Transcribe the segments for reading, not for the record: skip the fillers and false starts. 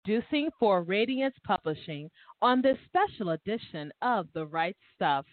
introducing for Radiance Publishing on this special edition of The Right Stuff.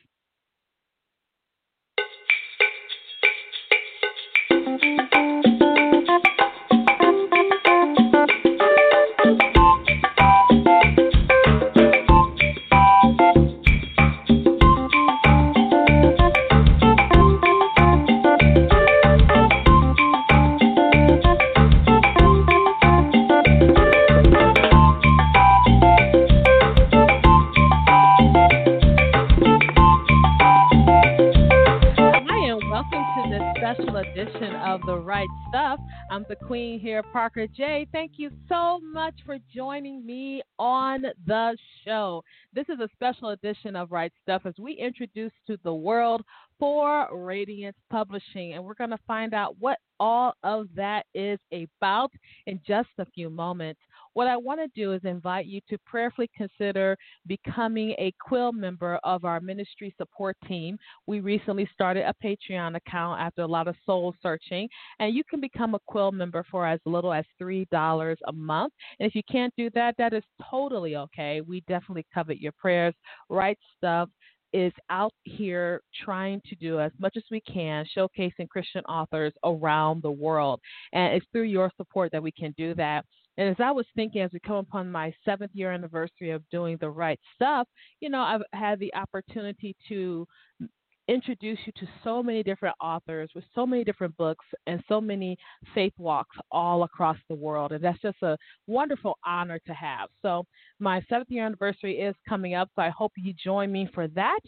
Edition of The Right Stuff. I'm the queen here, Parker J. Thank you so much for joining me on the show. This is a special edition of Right Stuff as we introduce to the world for Radiance Publishing, and we're going to find out what all of that is about in just a few moments. What I want to do is invite you to prayerfully consider becoming a Quill member of our ministry support team. We recently started a Patreon account after a lot of soul searching, and you can become a Quill member for as little as $3 a month. And if you can't do that, that is totally okay. We definitely covet your prayers. Right Stuff is out here trying to do as much as we can, showcasing Christian authors around the world. And it's through your support that we can do that. And as I was thinking, as we come upon my 7th year anniversary of doing The Right Stuff, I've had the opportunity to introduce you to so many different authors with so many different books and so many faith walks all across the world. And that's just a wonderful honor to have. So my 7th year anniversary is coming up, so I hope you join me for that.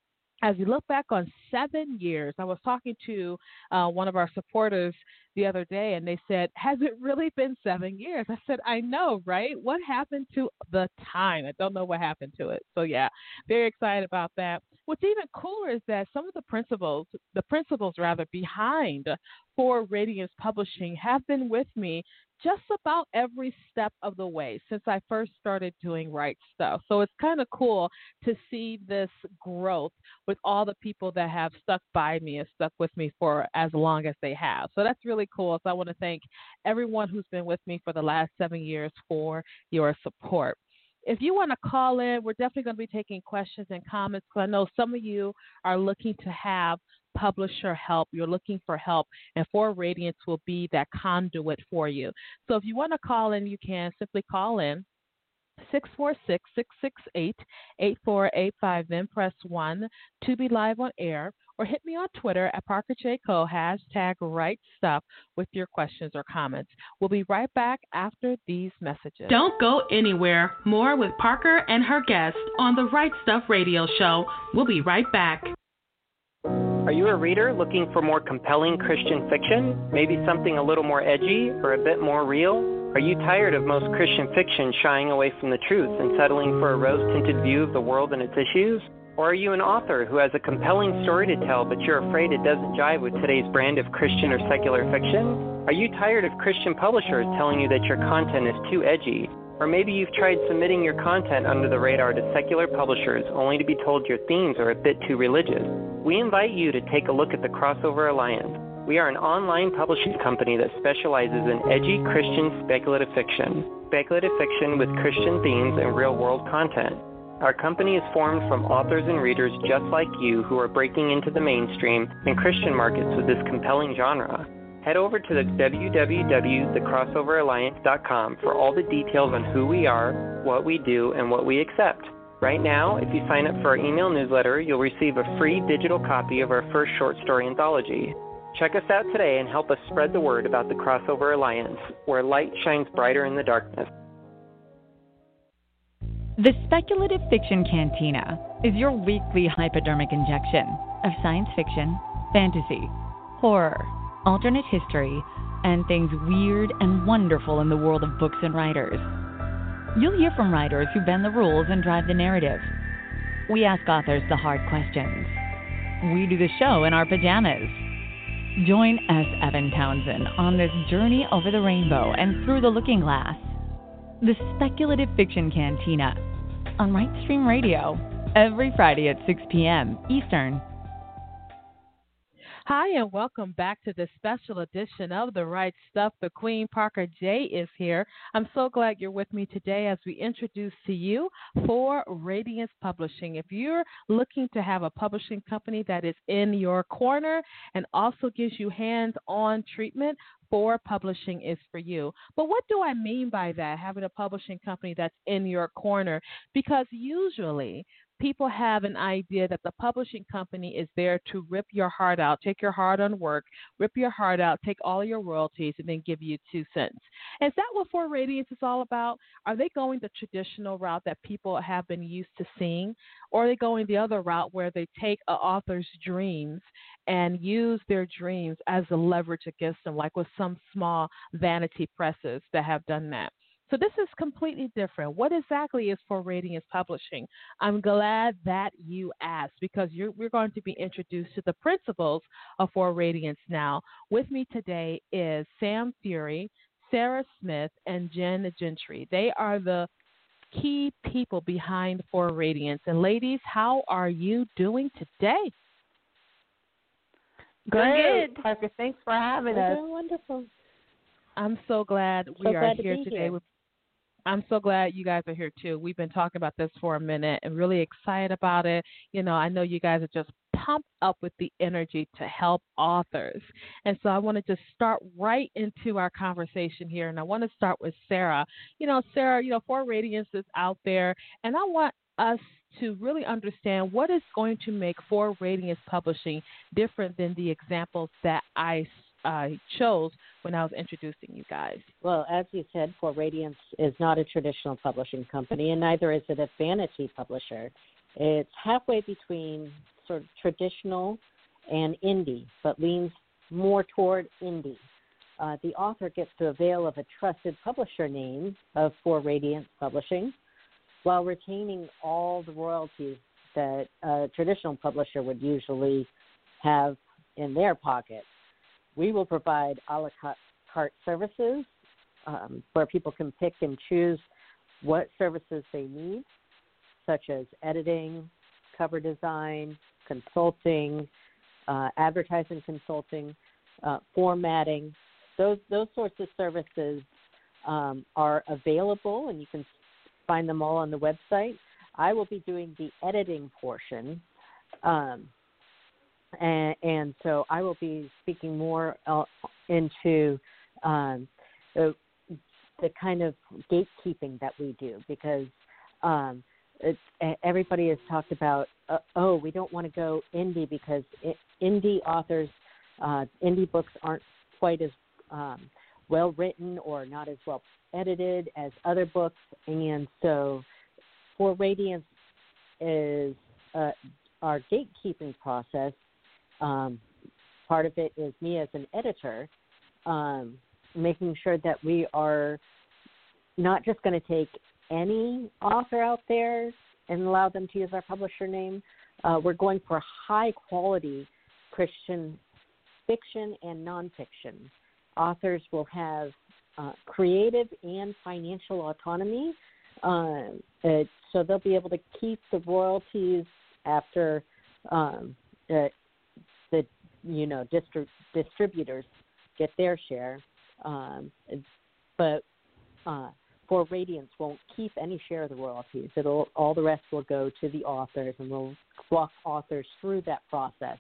As we look back on 7 years, I was talking to one of our supporters the other day, and they said, has it really been 7 years? I said, I know, right? What happened to the time? I don't know what happened to it. So, yeah, very excited about that. What's even cooler is that some of the principles behind for Radiance Publishing have been with me just about every step of the way since I first started doing Right Stuff. So it's kind of cool to see this growth with all the people that have stuck by me and stuck with me for as long as they have. So that's really cool. So I want to thank everyone who's been with me for the last 7 years for your support. If you want to call in, we're definitely going to be taking questions and comments because I know some of you are looking to have publisher help. You're looking for help, and For Radiance will be that conduit for you. So if you want to call in, you can simply call in 646-668-8485, then press 1 to be live on air, or hit me on Twitter at Parker J. Cole, #Right Stuff, with your questions or comments. We'll be right back after these messages. Don't go anywhere. More with Parker and her guest on the Right Stuff radio show. We'll be right back. Are you a reader looking for more compelling Christian fiction? Maybe something a little more edgy or a bit more real? Are you tired of most Christian fiction shying away from the truth and settling for a rose-tinted view of the world and its issues? Or are you an author who has a compelling story to tell, but you're afraid it doesn't jive with today's brand of Christian or secular fiction? Are you tired of Christian publishers telling you that your content is too edgy? Or maybe you've tried submitting your content under the radar to secular publishers only to be told your themes are a bit too religious. We invite you to take a look at the Crossover Alliance. We are an online publishing company that specializes in edgy Christian speculative fiction with Christian themes and real-world content. Our company is formed from authors and readers just like you who are breaking into the mainstream and Christian markets with this compelling genre. Head over to the www.thecrossoveralliance.com for all the details on who we are, what we do, and what we accept. Right now, if you sign up for our email newsletter, you'll receive a free digital copy of our first short story anthology. Check us out today and help us spread the word about the Crossover Alliance, where light shines brighter in the darkness. The Speculative Fiction Cantina is your weekly hypodermic injection of science fiction, fantasy, horror, alternate history, and things weird and wonderful in the world of books and writers. You'll hear from writers who bend the rules and drive the narrative. We ask authors the hard questions. We do the show in our pajamas. Join S. Evan Townsend on this journey over the rainbow and through the looking glass. The Speculative Fiction Cantina on Rightstream Radio every Friday at 6 p.m. Eastern. Hi, and welcome back to this special edition of The Right Stuff. The Queen Parker J is here. I'm so glad you're with me today as we introduce to you For Radiance Publishing. If you're looking to have a publishing company that is in your corner and also gives you hands-on treatment, For Publishing is for you. But what do I mean by that, having a publishing company that's in your corner? Because usually people have an idea that the publishing company is there to rip your heart out, take your hard earned work, rip your heart out, take all your royalties, and then give you 2 cents. Is that what For Radiance is all about? Are they going the traditional route that people have been used to seeing? Or are they going the other route where they take an author's dreams and use their dreams as a leverage against them, like with some small vanity presses that have done that? So this is completely different. What exactly is For Radiance Publishing? I'm glad that you asked because we're going to be introduced to the principles of For Radiance now. With me today is Sam Fury, Sarah Smith, and Jen Gentry. They are the key people behind For Radiance. And ladies, how are you doing today? Good. Parker, thanks for having us. Doing wonderful. I'm so glad we are here today. Here. I'm so glad you guys are here too. We've been talking about this for a minute and really excited about it. You know, I know you guys are just pumped up with the energy to help authors. And so I want to just start right into our conversation here. And I want to start with Sarah. Sarah, For Radiance is out there, and I want us to really understand what is going to make For Radiance Publishing different than the examples that I chose when I was introducing you guys. Well, as you said, For Radiance is not a traditional publishing company, and neither is it a vanity publisher. It's halfway between sort of traditional and indie, but leans more toward indie. The author gets to avail of a trusted publisher name of For Radiance Publishing while retaining all the royalties that a traditional publisher would usually have in their pocket. We will provide a la carte services where people can pick and choose what services they need, such as editing, cover design, consulting, advertising consulting, formatting. Those sorts of services are available, and you can find them all on the website. I will be doing the editing portion. And so I will be speaking more into the kind of gatekeeping that we do, because everybody has talked about, we don't want to go indie because indie authors, indie books aren't quite as well written or not as well edited as other books. And so For Radiance is our gatekeeping process. Part of it is me as an editor, making sure that we are not just going to take any author out there and allow them to use our publisher name. We're going for high-quality Christian fiction and nonfiction. Authors will have creative and financial autonomy, so they'll be able to keep the royalties after the distributors get their share, but For Radiance won't keep any share of the royalties. All the rest will go to the authors, and we'll walk authors through that process.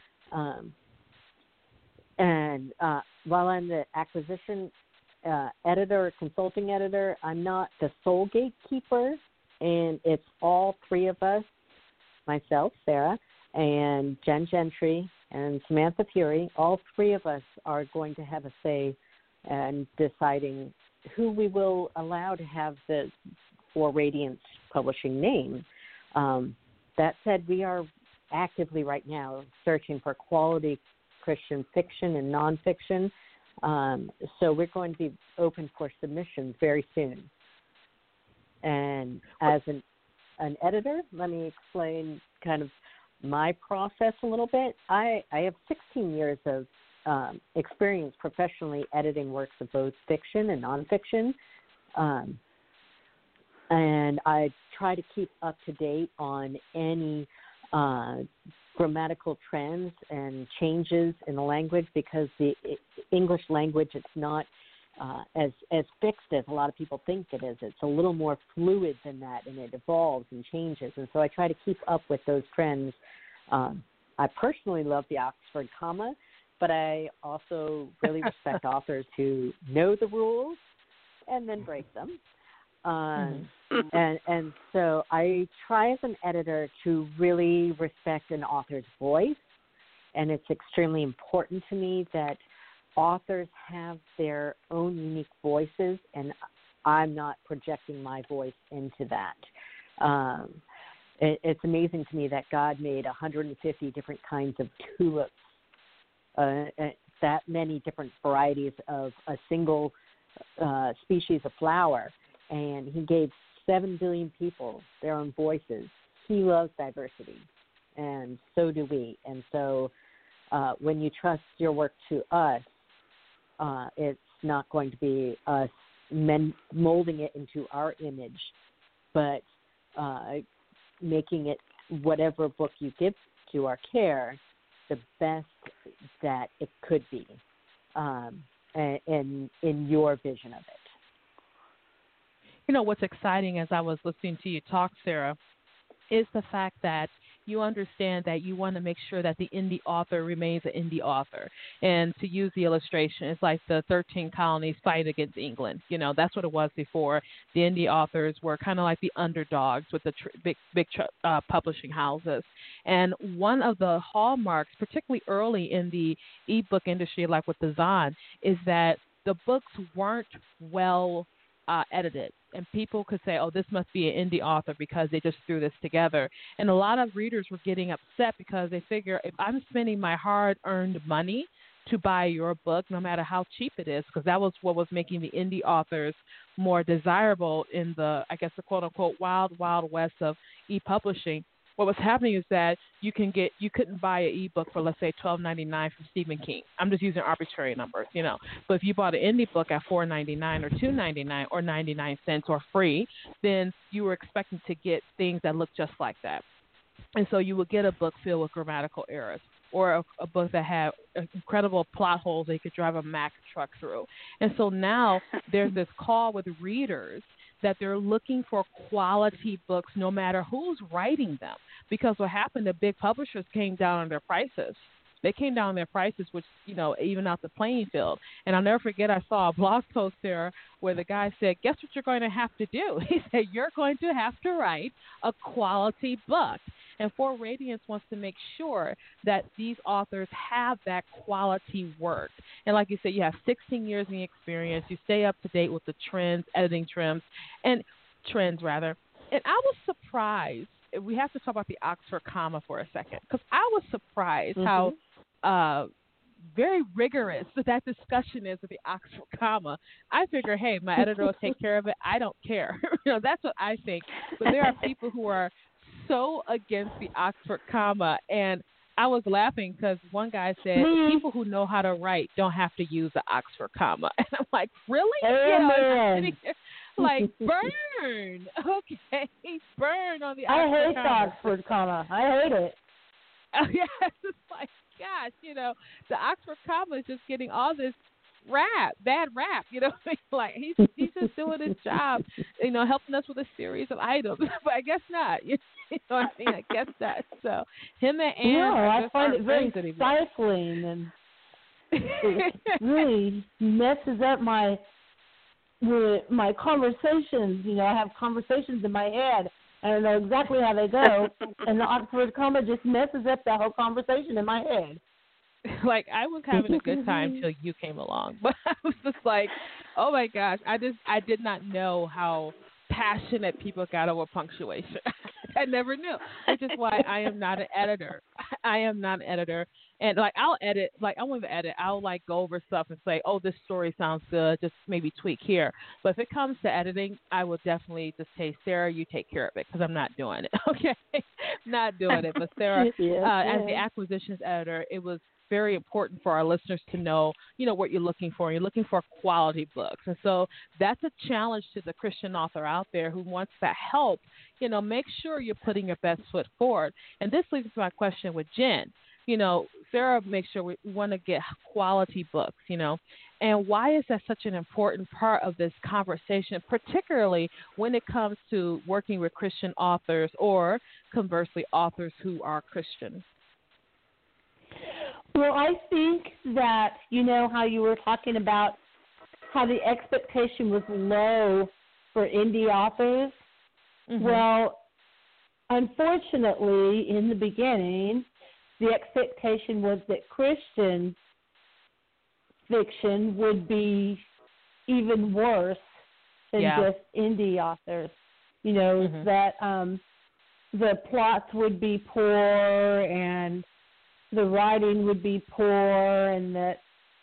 And while I'm the acquisition editor, consulting editor, I'm not the sole gatekeeper, and it's all three of us, myself, Sarah, and Jen Gentry, and Samantha Fury. All three of us are going to have a say in deciding who we will allow to have the For Radiance Publishing name. That said, we are actively right now searching for quality Christian fiction and nonfiction. So we're going to be open for submissions very soon. And as an editor, let me explain kind of my process a little bit. I have 16 years of experience professionally editing works of both fiction and nonfiction. And I try to keep up to date on any grammatical trends and changes in the language, because the English language, it's not as fixed as a lot of people think it is. It's a little more fluid than that, and it evolves and changes. And so I try to keep up with those trends. I personally love the Oxford comma, but I also really respect authors who know the rules and then break them. And so I try as an editor to really respect an author's voice, and it's extremely important to me that authors have their own unique voices, and I'm not projecting my voice into that. It's amazing to me that God made 150 different kinds of tulips, that many different varieties of a single species of flower, and he gave 7 billion people their own voices. He loves diversity, and so do we. And so when you trust your work to us, it's not going to be us molding it into our image, but making it, whatever book you give to our care, the best that it could be, in your vision of it. You know, what's exciting as I was listening to you talk, Sarah, is the fact that you understand that you want to make sure that the indie author remains an indie author. And to use the illustration, it's like the 13 colonies fight against England. You know, that's what it was before. The indie authors were kind of like the underdogs with the big publishing houses. And one of the hallmarks, particularly early in the ebook industry, like with the Zon, is that the books weren't well edited. And people could say, oh, this must be an indie author because they just threw this together. And a lot of readers were getting upset because they figure, if I'm spending my hard-earned money to buy your book, no matter how cheap it is, because that was what was making the indie authors more desirable in the, I guess, the quote-unquote wild, wild west of e-publishing. What was happening is that you couldn't buy an ebook for, let's say, $12.99 from Stephen King. I'm just using arbitrary numbers, you know. But if you bought an indie book at $4.99 or $2.99 or 99 cents or free, then you were expecting to get things that looked just like that. And so you would get a book filled with grammatical errors, or a book that had incredible plot holes that you could drive a Mack truck through. And so now there's this call with readers that they're looking for quality books no matter who's writing them. Because what happened, the big publishers came down on their prices. They came down on their prices, which, you know, even out the playing field. And I'll never forget, I saw a blog post there where the guy said, guess what you're going to have to do? He said, you're going to have to write a quality book. And For Radiance wants to make sure that these authors have that quality work. And like you said, you have 16 years in experience. You stay up to date with the trends, editing trends. And I was surprised. We have to talk about the Oxford comma for a second, because I was surprised how very rigorous that discussion is with the Oxford comma. I figure, hey, my editor will take care of it. I don't care. You know, that's what I think. But there are people who are so against the Oxford comma, and I was laughing because one guy said people who know how to write don't have to use the Oxford comma. And I'm like, really? Amen. Like, burn. Okay, burn on the Oxford comma. I hate the Oxford comma. I hate it. Oh, yeah, it's like, gosh, you know, the Oxford comma is just getting all this bad rap, you know. Like, he's just doing his job, you know, helping us with a series of items. But I guess not. You know what I mean? I guess not. So him and Anne, I find it very stifling, and it really messes up my conversations. You know, I have conversations in my head, and I know exactly how they go, and the Oxford comma just messes up that whole conversation in my head. Like, I was having a good time till you came along, but I was just like, oh my gosh, I did not know how passionate people got over punctuation. I never knew, which is why I am not an editor. I am not an editor. And, like, I'll edit. Like, I won't even edit. I'll, like, go over stuff and say, oh, this story sounds good. Just maybe tweak here. But if it comes to editing, I will definitely just say, Sarah, you take care of it, because I'm not doing it. Okay? Not doing it. But Sarah, as the acquisitions editor, it was very important for our listeners to know, what you're looking for. You're looking for quality books. And so that's a challenge to the Christian author out there who wants that help. Make sure you're putting your best foot forward. And this leads to my question with Jen. Sarah makes sure we want to get quality books, and why is that such an important part of this conversation, particularly when it comes to working with Christian authors or conversely authors who are Christian? Well, I think that, how you were talking about how the expectation was low for indie authors. Mm-hmm. Well, unfortunately, in the beginning, the expectation was that Christian fiction would be even worse than just indie authors. Mm-hmm. That the plots would be poor and the writing would be poor, and that,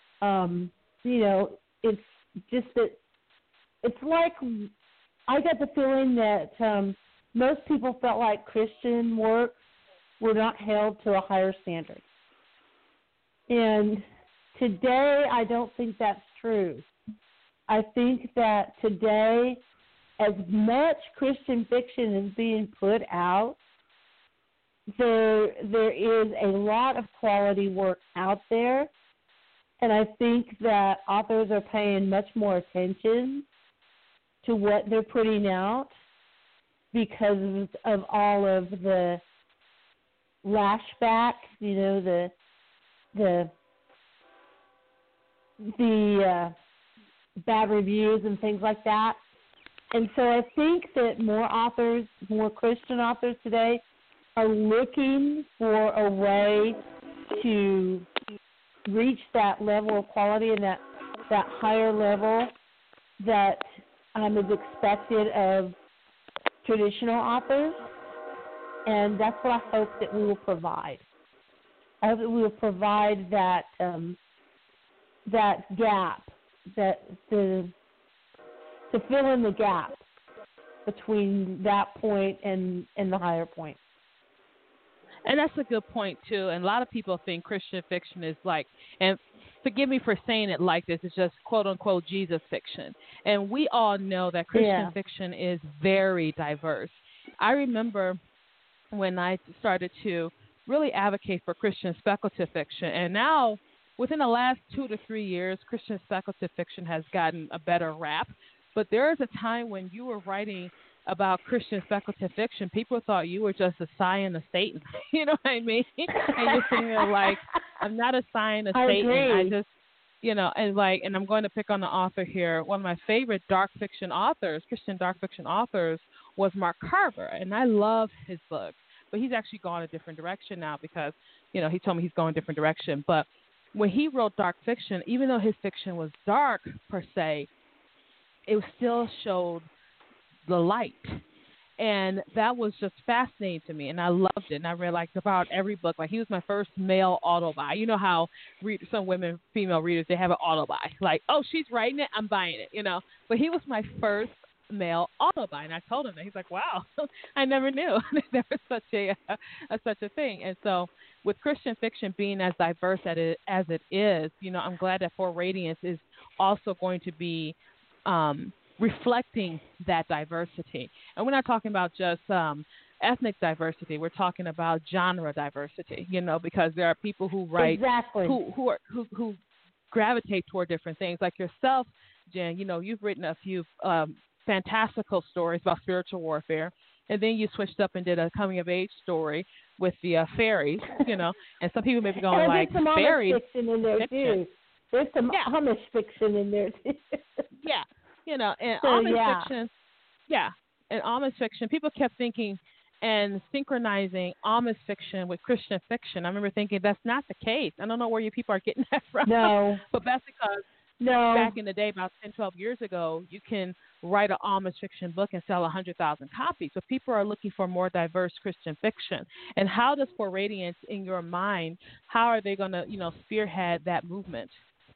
it's just that it's like I got the feeling that most people felt like Christian works were not held to a higher standard. And today, I don't think that's true. I think that today, as much Christian fiction is being put out, there is a lot of quality work out there, and I think that authors are paying much more attention to what they're putting out because of all of the lashback, the bad reviews and things like that. And so I think that more Christian authors today are looking for a way to reach that level of quality and that higher level that is expected of traditional authors. And that's what I hope that we will provide. I hope that we will provide that gap, to fill in the gap between that point and the higher point. And that's a good point, too. And a lot of people think Christian fiction is like, and forgive me for saying it like this, it's just quote-unquote Jesus fiction. And we all know that Christian fiction is very diverse. I remember when I started to really advocate for Christian speculative fiction, and now within the last 2 to 3 years, Christian speculative fiction has gotten a better rap. But there is a time when you were writing about Christian speculative fiction, people thought you were just a scion of Satan. You know what I mean? And you're sitting there like, I'm not a scion of Satan. Agree. I just, and I'm going to pick on the author here. One of my favorite dark fiction authors, Christian dark fiction authors, was Mark Carver, and I love his books. But he's actually gone a different direction now because, he told me he's going a different direction. But when he wrote dark fiction, even though his fiction was dark per se, it still showed the light. And that was just fascinating to me, and I loved it. And I read about every book. Like, he was my first male auto-buy. You know how some female readers, they have an auto-buy. Like, oh, she's writing it, I'm buying it, But he was my first male auto-buy, and I told him that. He's like, wow, I never knew there was such a thing. And so with Christian fiction being as diverse as it is, I'm glad that For Radiance is also going to be reflecting that diversity. And we're not talking about just ethnic diversity. We're talking about genre diversity, because there are people who write who gravitate toward different things. Like yourself, Jen, you've written a few fantastical stories about spiritual warfare, and then you switched up and did a coming of age story with the fairies, and some people may be going like, some fairies. Amish fiction in there too. There's some Amish fiction in there too. And Amish fiction, and Amish fiction, people kept thinking and synchronizing Amish fiction with Christian fiction. I remember thinking that's not the case. I don't know where you people are getting that from. No. But that's because back in the day, about 10, 12 years ago, you can write an Amish fiction book and sell 100,000 copies. So people are looking for more diverse Christian fiction. And how does For Radiance, in your mind, how are they going to, spearhead that movement?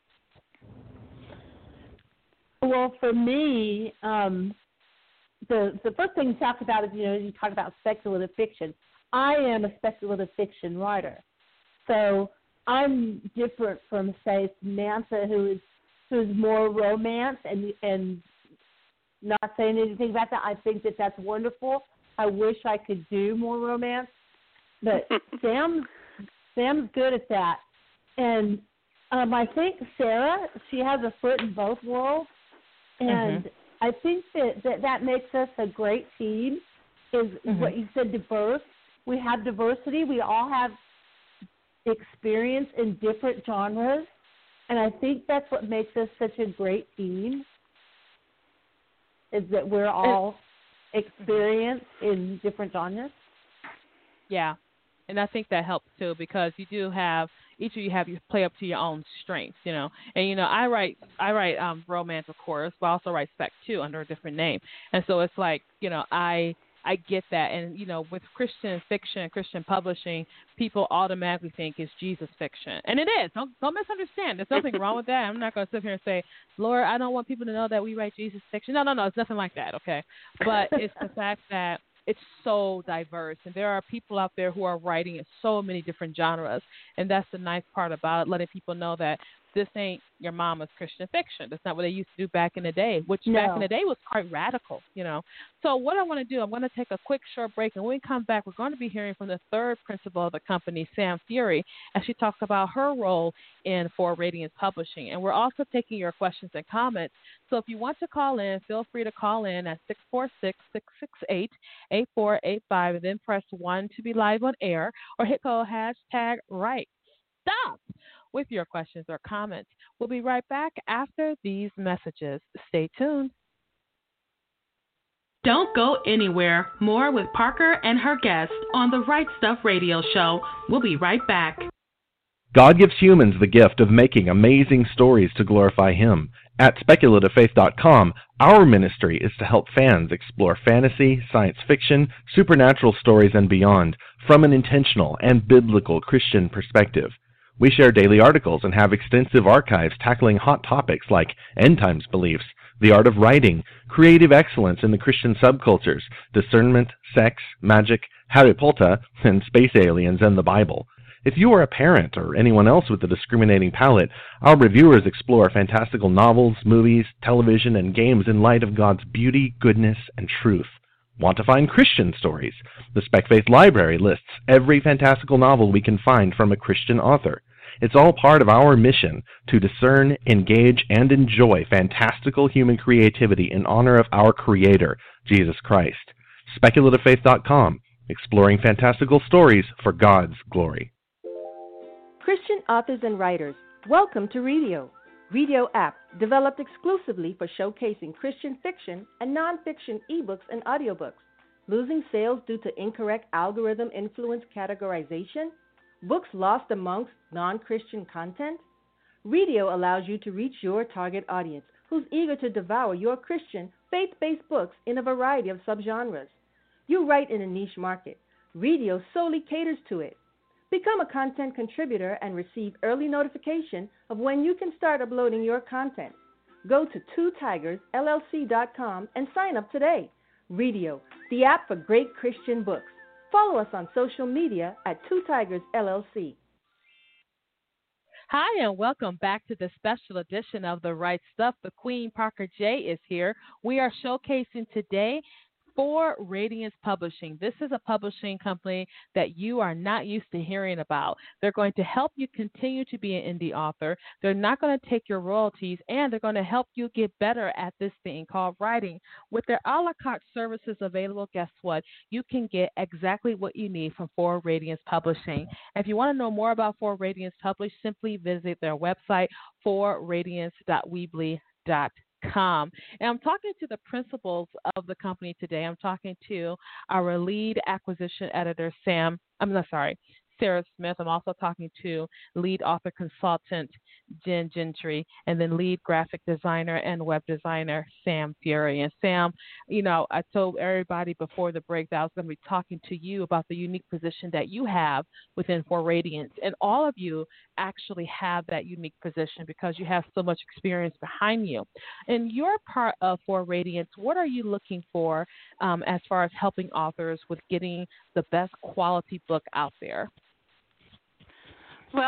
Well, for me, the first thing you talk about is, you talk about speculative fiction. I am a speculative fiction writer. So I'm different from, say, Samantha, who's more romance, and not saying anything about that. I think that that's wonderful. I wish I could do more romance, but Sam's good at that. And I think Sarah, she has a foot in both worlds, and I think that makes us a great team. Is what you said, diverse. We have diversity. We all have experience in different genres, and I think that's what makes us such a great team, is that we're all experienced in different genres. Yeah, and I think that helps too, because you do have, each of you play up to your own strengths, you know. And you know, I write romance, of course, but I also write spec too under a different name, and so it's like, you know, I get that. And, you know, with Christian fiction, Christian publishing, people automatically think it's Jesus fiction. And it is. Don't misunderstand. There's nothing wrong with that. I'm not going to sit here and say, Lord, I don't want people to know that we write Jesus fiction. No. It's nothing like that, okay? But it's the fact that it's so diverse. And there are people out there who are writing in so many different genres. And that's the nice part about it, letting people know that this ain't your mama's Christian fiction. That's not what they used to do back in the day, which back in the day was quite radical, you know. So what I want to do, I'm going to take a quick short break, and when we come back, we're going to be hearing from the third principal of the company, Sam Fury, as she talks about her role in For Radiance Publishing. And we're also taking your questions and comments. So if you want to call in, feel free to call in at 646-668-8485, and then press 1 to be live on air, or hit code #RightStuff with your questions or comments. We'll be right back after these messages. Stay tuned. Don't go anywhere. More with Parker and her guest on the Right Stuff Radio Show. We'll be right back. God gives humans the gift of making amazing stories to glorify Him. At SpeculativeFaith.com, our ministry is to help fans explore fantasy, science fiction, supernatural stories, and beyond from an intentional and biblical Christian perspective. We share daily articles and have extensive archives tackling hot topics like end times beliefs, the art of writing, creative excellence in the Christian subcultures, discernment, sex, magic, Harry Potter, and space aliens and the Bible. If you are a parent or anyone else with a discriminating palate, our reviewers explore fantastical novels, movies, television, and games in light of God's beauty, goodness, and truth. Want to find Christian stories? The Spec Faith Library lists every fantastical novel we can find from a Christian author. It's all part of our mission to discern, engage, and enjoy fantastical human creativity in honor of our Creator, Jesus Christ. SpeculativeFaith.com, exploring fantastical stories for God's glory. Christian authors and writers, welcome to Redio. Redio app, developed exclusively for showcasing Christian fiction and nonfiction ebooks and audiobooks. Losing sales due to incorrect algorithm-influenced categorization? Books lost amongst non-Christian content? Redio allows you to reach your target audience who's eager to devour your Christian, faith-based books in a variety of subgenres. You write in a niche market. Redio solely caters to it. Become a content contributor and receive early notification of when you can start uploading your content. Go to TwoTigersLLC.com and sign up today. Redio, the app for great Christian books. Follow us on social media at Two Tigers LLC. Hi, and welcome back to the special edition of The Right Stuff. The Queen, Parker J, is here. We are showcasing today For Radiance Publishing. This is a publishing company that you are not used to hearing about. They're going to help you continue to be an indie author. They're not going to take your royalties, and they're going to help you get better at this thing called writing. With their a la carte services available, guess what? You can get exactly what you need from For Radiance Publishing. If you want to know more about For Radiance Publishing, simply visit their website, forradiance.weebly.com. And I'm talking to the principals of the company today. I'm talking to our lead acquisition editor, Sarah Smith. I'm also talking to lead author consultant, Jen Gentry, and then lead graphic designer and web designer, Sam Fury. And Sam, you know, I told everybody before the break that I was going to be talking to you about the unique position that you have within For Radiance. And all of you actually have that unique position because you have so much experience behind you. In your part of For Radiance, what are you looking for as far as helping authors with getting the best quality book out there? Well,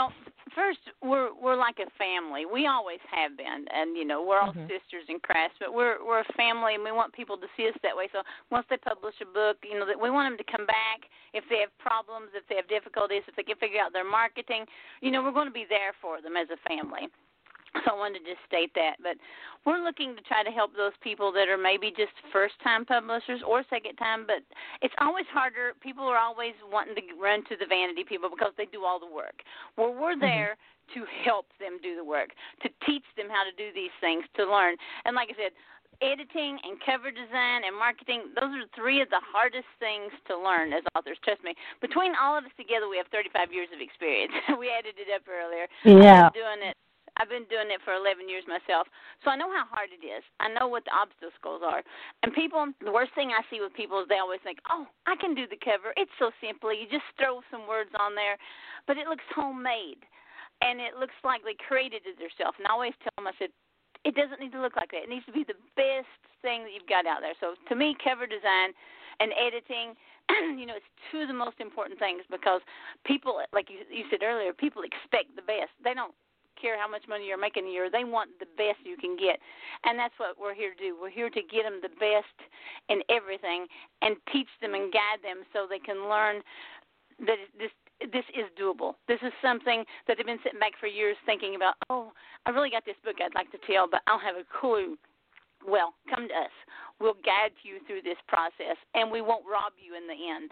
first, we're like a family. We always have been, and we're all sisters in Christ. But we're a family, and we want people to see us that way. So once they publish a book, that we want them to come back if they have problems, if they have difficulties, if they can figure out their marketing. We're going to be there for them as a family. So I wanted to just state that. But we're looking to try to help those people that are maybe just first-time publishers or second-time. But it's always harder. People are always wanting to run to the vanity people because they do all the work. Well, we're there to help them do the work, to teach them how to do these things, to learn. And like I said, editing and cover design and marketing, those are three of the hardest things to learn as authors. Trust me. Between all of us together, we have 35 years of experience. We added it up earlier. Yeah. I've been doing it for 11 years myself, so I know how hard it is. I know what the obstacles are. And people, the worst thing I see with people is they always think, oh, I can do the cover. It's so simple. You just throw some words on there. But it looks homemade, and it looks like they created it themselves. And I always tell them, I said, it doesn't need to look like that. It needs to be the best thing that you've got out there. So to me, cover design and editing, it's two of the most important things because people, like you said earlier, people expect the best. They don't care how much money you're making a year. They want the best you can get. And that's what we're here to do. We're here to get them the best in everything and teach them and guide them so they can learn that this is doable. This is something that they've been sitting back for years thinking about, oh, I really got this book I'd like to tell, but I don't have a clue. Well, come to us. We'll guide you through this process, and we won't rob you in the end.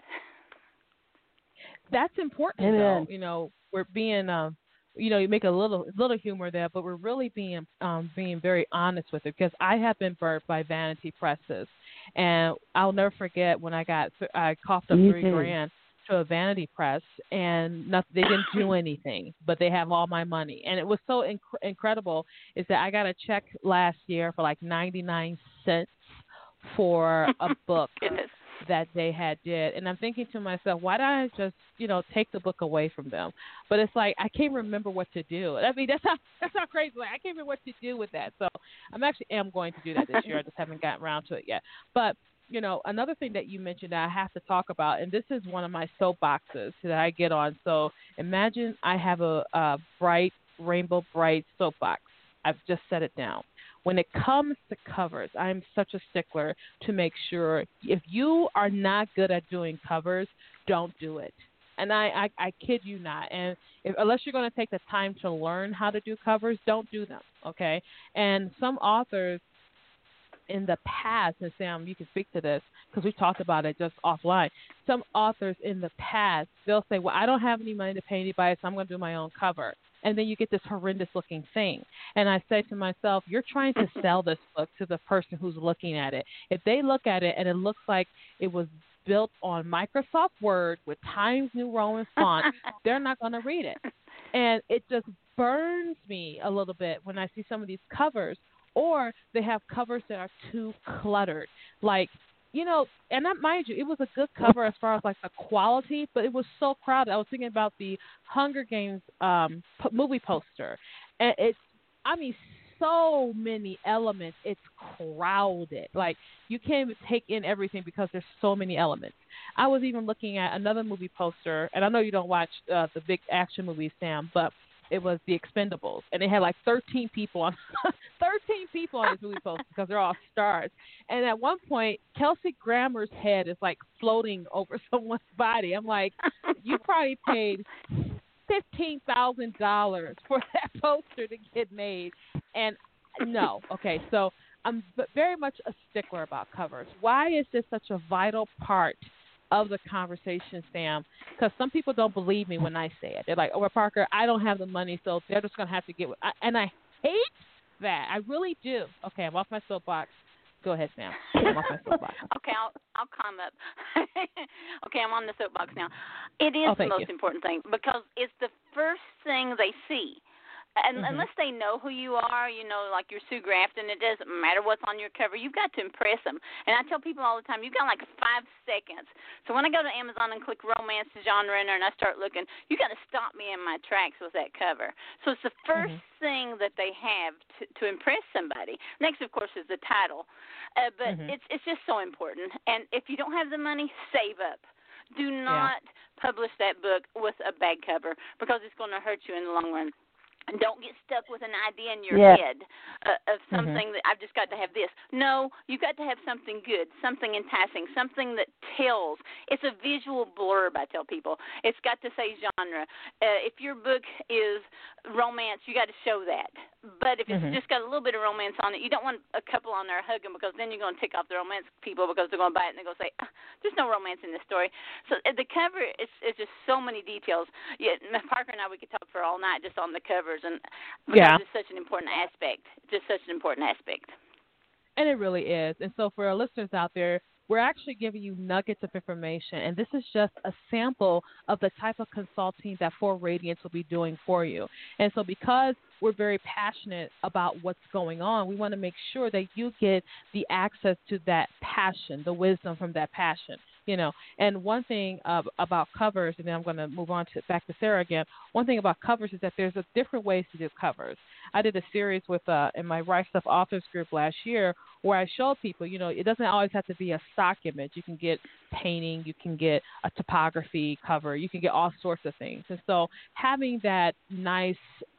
That's important, though. We're being you make a little humor there, but we're really being very honest with it because I have been burnt by vanity presses, and I'll never forget when I coughed up $3,000 to a vanity press, and they didn't do anything, but they have all my money, and it was so incredible. Is that I got a check last year for like 99 cents for a book. Goodness. That they did, and I'm thinking to myself, why don't I just take the book away from them? But it's like I can't remember what to do. I mean, that's how crazy. Like I can't remember what to do with that. So I'm going to do that this year. I just haven't gotten around to it yet. But another thing that you mentioned that I have to talk about, and this is one of my soapboxes that I get on. So imagine I have a rainbow bright soapbox. I've just set it down. When it comes to covers, I'm such a stickler to make sure if you are not good at doing covers, don't do it. And I kid you not. And unless you're going to take the time to learn how to do covers, don't do them, okay? And some authors in the past, and Sam, you can speak to this because we talked about it just offline. Some authors in the past, they'll say, well, I don't have any money to pay anybody, so I'm going to do my own cover. And then you get this horrendous-looking thing. And I say to myself, you're trying to sell this book to the person who's looking at it. If they look at it and it looks like it was built on Microsoft Word with Times New Roman font, they're not going to read it. And it just burns me a little bit when I see some of these covers, or they have covers that are too cluttered. Like, and that, mind you, it was a good cover as far as like the quality, but it was so crowded. I was thinking about the Hunger Games movie poster, and so many elements. It's crowded. Like you can't even take in everything because there's so many elements. I was even looking at another movie poster, and I know you don't watch the big action movies, Sam, but it was The Expendables, and it had like 13 people on this movie poster because they're all stars. And at one point, Kelsey Grammer's head is like floating over someone's body. I'm like, you probably paid $15,000 for that poster to get made, and no. Okay, so I'm very much a stickler about covers. Why is this such a vital part of the conversation, Sam? Because some people don't believe me when I say it. They're like, oh, well, Parker, I don't have the money, so they're just going to have to get and I hate that. I really do. Okay, I'm off my soapbox. Go ahead, Sam. I'm off my soapbox. Okay, I'll climb up. Okay, I'm on the soapbox now. It is the most important thing because it's the first thing they see. And unless they know who you are, like you're Sue Grafton, it doesn't matter what's on your cover. You've got to impress them. And I tell people all the time, you've got like 5 seconds. So when I go to Amazon and click romance genre and I start looking, you got to stop me in my tracks with that cover. So it's the first thing that they have to impress somebody. Next, of course, is the title. But it's just so important. And if you don't have the money, save up. Do not publish that book with a bad cover because it's going to hurt you in the long run. And don't get stuck with an idea in your head of something that I've just got to have this. No, you've got to have something good, something enticing, something that tells. It's a visual blurb, I tell people. It's got to say genre. If your book is romance, you got to show that. But if it's just got a little bit of romance on it, you don't want a couple on there hugging because then you're going to tick off the romance people because they're going to buy it and they're going to say, there's no romance in this story. So the cover is just so many details. Yeah, Parker and I, we could talk for all night just on the covers, and because it's such an important aspect. Just such an important aspect. And it really is. And so for our listeners out there, we're actually giving you nuggets of information, and this is just a sample of the type of consulting that For Radiance will be doing for you. And so because we're very passionate about what's going on, we want to make sure that you get the access to that passion, the wisdom from that passion. You know, and one thing about covers, and then I'm going to move on back to Sarah again. One thing about covers is that there's a different ways to do covers. I did a series with in my Right Stuff Authors group last year where I showed people, you know, it doesn't always have to be a stock image. You can get painting, you can get a topography cover, you can get all sorts of things. And so having that nice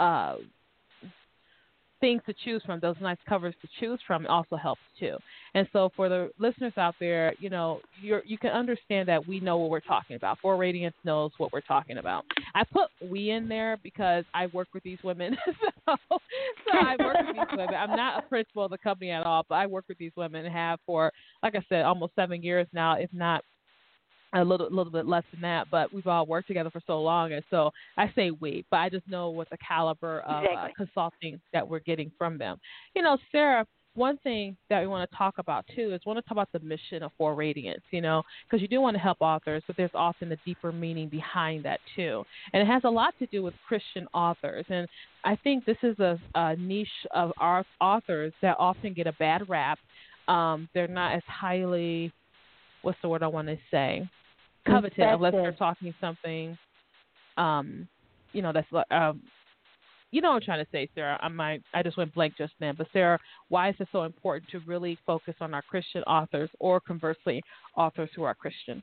things to choose from, those nice covers to choose from, also helps too. And so for the listeners out there, you know, you can understand that we know what we're talking about. For Radiance knows what we're talking about. I put we in there because I work with these women. so I work with these women. I'm not a principal of the company at all, but I work with these women and have for, like I said, almost 7 years now, if not a little bit less than that, but we've all worked together for so long, and so I say we, but I just know what the caliber of consulting that we're getting from them. You know, Sarah, one thing that we want to talk about too is want to talk about the mission of For Radiance, you know, because you do want to help authors, but there's often a deeper meaning behind that too, and it has a lot to do with Christian authors, and I think this is a niche of our authors that often get a bad rap. They're not as highly, what's the word I want to say, coveted, unless they're talking something, you know, that's, you know what I'm trying to say, Sarah. I just went blank just then. But Sarah, why is it so important to really focus on our Christian authors, or conversely, authors who are Christian?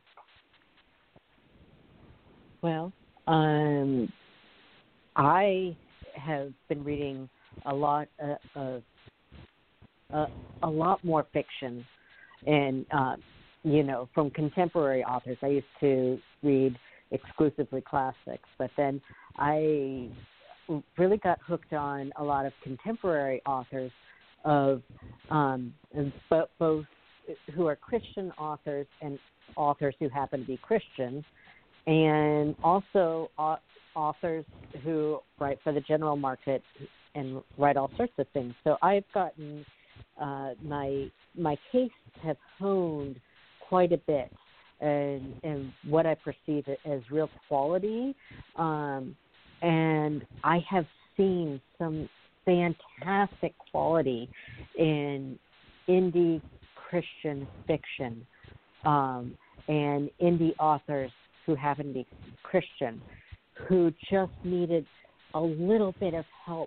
Well, I have been reading a lot more fiction, and you know, from contemporary authors. I used to read exclusively classics, but then I really got hooked on a lot of contemporary authors of both who are Christian authors and authors who happen to be Christian, and also authors who write for the general market and write all sorts of things. So I've gotten my tastes have honed quite a bit, and what I perceive as real quality, and I have seen some fantastic quality in indie Christian fiction, and indie authors who happen to be Christian, who just needed a little bit of help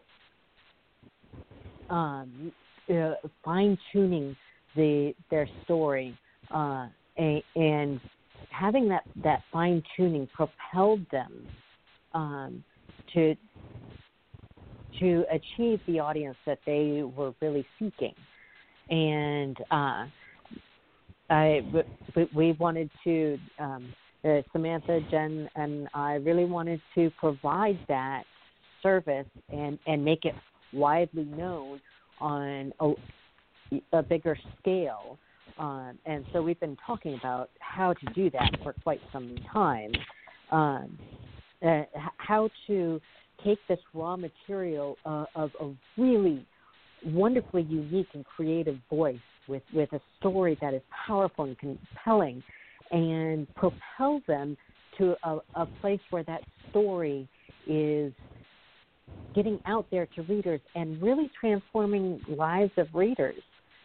fine-tuning their story, and having that fine-tuning propelled them to achieve the audience that they were really seeking. And we wanted to, Samantha, Jen, and I really wanted to provide that service and make it widely known on a bigger scale. And so we've been talking about how to do that for quite some time. How to take this raw material of a really wonderfully unique and creative voice with a story that is powerful and compelling, and propel them to a place where that story is getting out there to readers and really transforming lives of readers.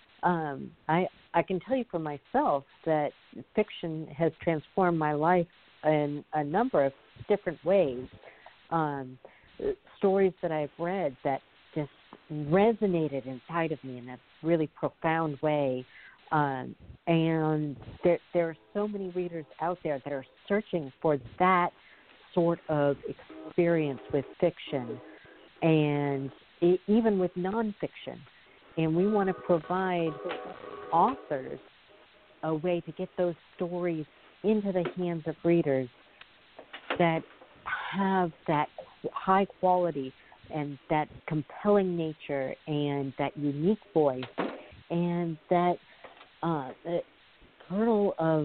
I can tell you for myself that fiction has transformed my life in a number of different ways. Stories that I've read that just resonated inside of me in a really profound way, And there are so many readers out there that are searching for that sort of experience with fiction and even with nonfiction. And we want to provide authors a way to get those stories into the hands of readers that have that high quality and that compelling nature and that unique voice and that kernel of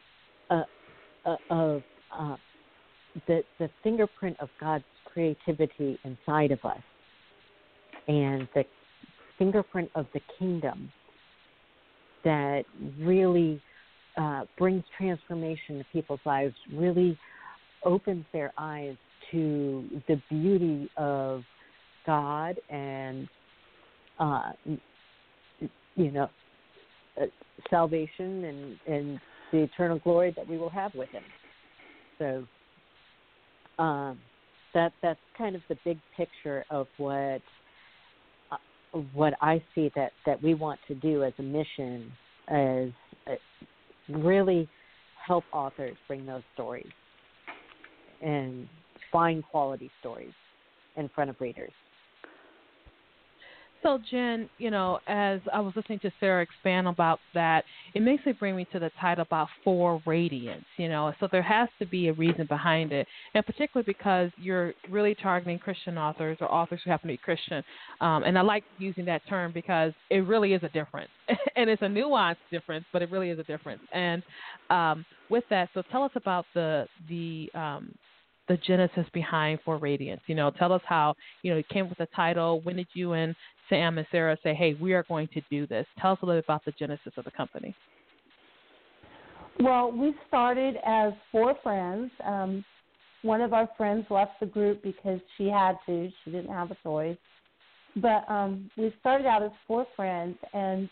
the fingerprint of God's creativity inside of us and the fingerprint of the kingdom that really brings transformation to people's lives, really opens their eyes to the beauty of God and, salvation and the eternal glory that we will have with Him. So that's kind of the big picture of what I see that we want to do as a mission, is really help authors bring those stories and find quality stories in front of readers. So, Jen, as I was listening to Sarah expand about that, it makes me bring me to the title about For Radiance, So there has to be a reason behind it, and particularly because you're really targeting Christian authors or authors who happen to be Christian. And I like using that term because it really is a difference. And it's a nuanced difference, but it really is a difference. And with that, so tell us about the genesis behind For Radiance. Tell us how, it came up with the title. When did you and Sam and Sarah say, hey, we are going to do this? Tell us a little bit about the genesis of the company. Well, we started as 4 friends. One of our friends left the group because she had to. She didn't have a choice. But we started out as 4 friends. And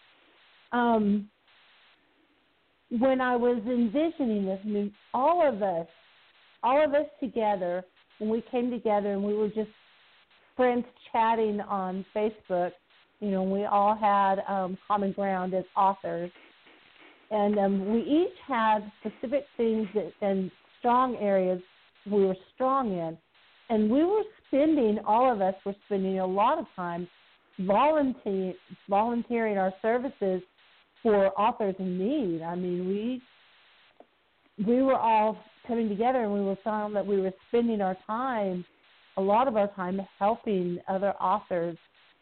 when I was envisioning this, all of us together, when we came together and we were just friends chatting on Facebook, we all had common ground as authors. And we each had specific things and strong areas we were strong in. And all of us were spending a lot of time volunteering our services for authors in need. I mean, we were all coming together and we were found that we were spending a lot of our time helping other authors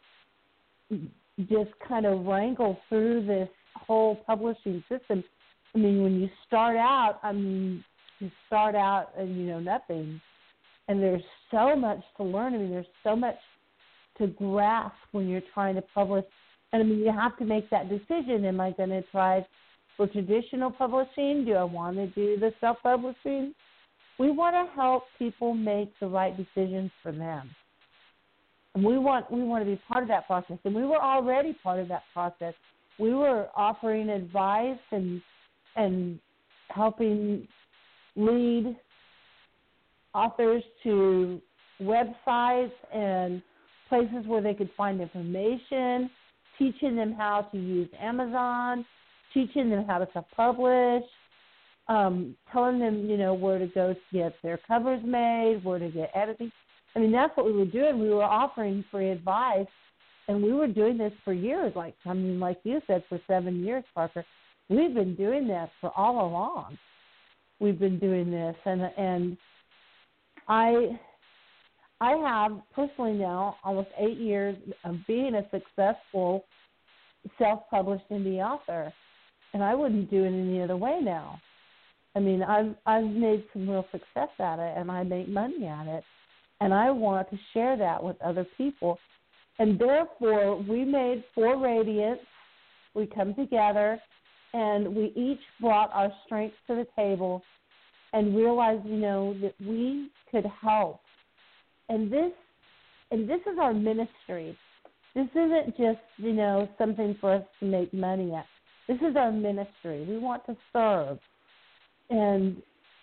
just kind of wrangle through this whole publishing system. I mean, when you start out, and you know nothing. And there's so much to learn. I mean, there's so much to grasp when you're trying to publish. And, I mean, you have to make that decision. Am I going to try for traditional publishing? Do I want to do the self-publishing? We want to help people make the right decisions for them. And we want to be part of that process. And we were already part of that process. We were offering advice and helping lead authors to websites and places where they could find information, teaching them how to use Amazon, teaching them how to self-publish, telling them, where to go to get their covers made, where to get editing. I mean, that's what we were doing. We were offering free advice, and we were doing this for years. Like you said, for 7 years, Parker. We've been doing this for all along. We've been doing this, and I have personally now almost 8 years of being a successful self-published indie author, and I wouldn't do it any other way now. I mean, I've made some real success at it, and I make money at it, and I want to share that with other people. And therefore, we made For Radiance. We come together, and we each brought our strengths to the table and realized, that we could help. And this is our ministry. This isn't just, something for us to make money at. This is our ministry. We want to serve. And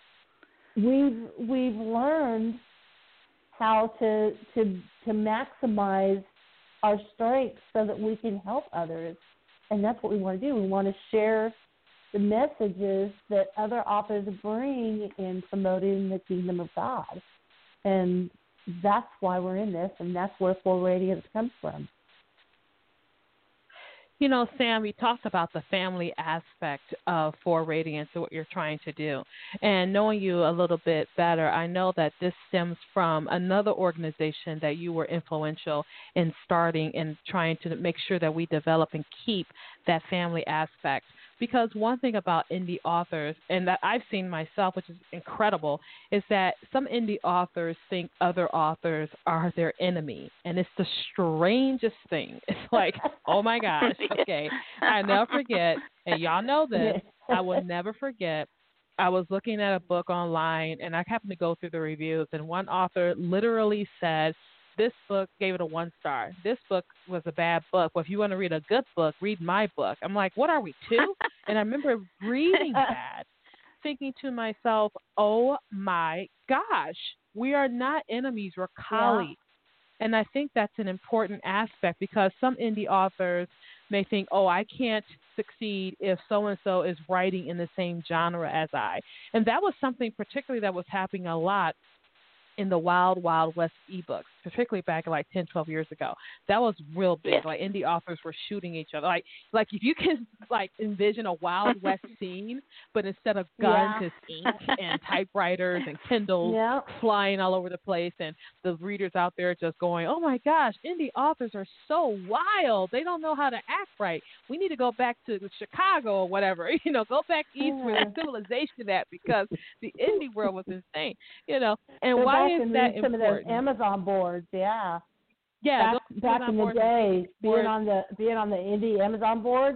we've learned how to maximize our strengths so that we can help others. and that's what we want to do. We want to share the messages that other authors bring in promoting the kingdom of God. And that's why we're in this, and that's where Full Radiance comes from. You know, Sam, you talked about the family aspect of For Radiance and what you're trying to do. And knowing you a little bit better, I know that this stems from another organization that you were influential in starting and trying to make sure that we develop and keep that family aspect. Because one thing about indie authors, and that I've seen myself, which is incredible, is that some indie authors think other authors are their enemy. And it's the strangest thing. It's like, oh, my gosh, okay. I never forget, and y'all know this, I will never forget, I was looking at a book online, and I happened to go through the reviews, and one author literally said, this book, gave it a 1 star. This book was a bad book. Well, if you want to read a good book, read my book. I'm like, what are we, 2? And I remember reading that, thinking to myself, oh, my gosh, we are not enemies. We're colleagues. Yeah. And I think that's an important aspect because some indie authors may think, oh, I can't succeed if so-and-so is writing in the same genre as I. And that was something particularly that was happening a lot in the Wild Wild West ebooks, particularly back like 10, 12 years ago. That was real big. Yes. Like indie authors were shooting each other. Like if you can like envision a Wild West scene, but instead of guns, it's ink and typewriters and Kindles flying all over the place, and the readers out there just going, "Oh my gosh, indie authors are so wild. They don't know how to act right. We need to go back to Chicago or whatever. You know, go back east where the civilization at because the indie world was insane. You know, and so why is that some important? Of those Amazon boards, yeah. Back in the day, being on the indie Amazon boards,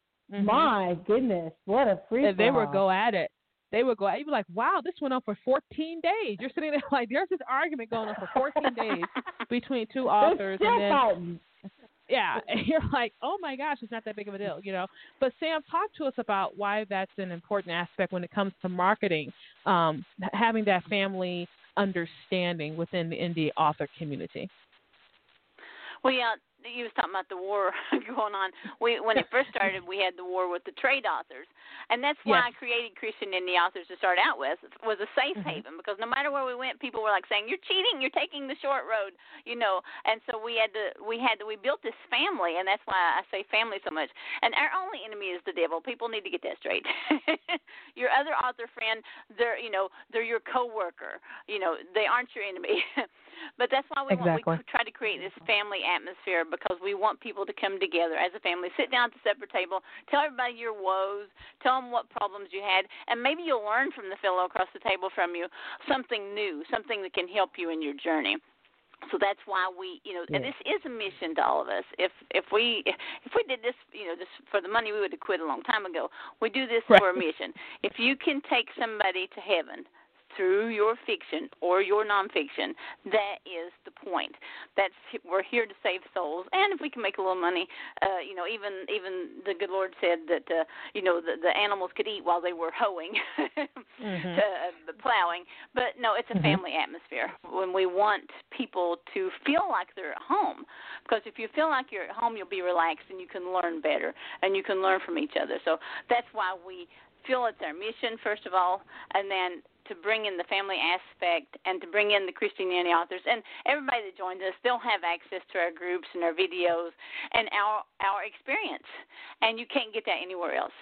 my goodness, what a free. And they would go at it. They would go. You'd be like, wow, this went on for 14 days. You're sitting there like, there's this argument going on for 14 days between 2 authors, and then. Yeah, and you're like, oh my gosh, it's not that big of a deal, you know. But Sam, talk to us about why that's an important aspect when it comes to marketing, having that family understanding within the indie author community. Well, yeah, you was talking about the war going on. When it first started, we had the war with the trade authors, and that's why I created Christian Indie Authors to start out with, was a safe haven, because no matter where we went, people were like saying, "You're cheating, you're taking the short road," you know. And so we built this family, and that's why I say family so much. And our only enemy is the devil. People need to get that straight. Your other author friend, they're your coworker. You know, they aren't your enemy. But that's why we try to create this family atmosphere, because we want people to come together as a family, sit down at the separate table, tell everybody your woes, tell them what problems you had, and maybe you'll learn from the fellow across the table from you something new, something that can help you in your journey. So that's why and this is a mission to all of us. If we did this, this for the money, we would have quit a long time ago. We do this for a mission. If you can take somebody to heaven through your fiction or your nonfiction, that is the point. We're here to save souls, and if we can make a little money, even the good Lord said that the animals could eat while they were hoeing, plowing. But no, it's a family atmosphere when we want people to feel like they're at home. Because if you feel like you're at home, you'll be relaxed and you can learn better and you can learn from each other. So that's why we feel it's our mission, first of all, and then to bring in the family aspect and to bring in the Christian Indie authors. And everybody that joins us, they'll have access to our groups and our videos and our experience. And you can't get that anywhere else.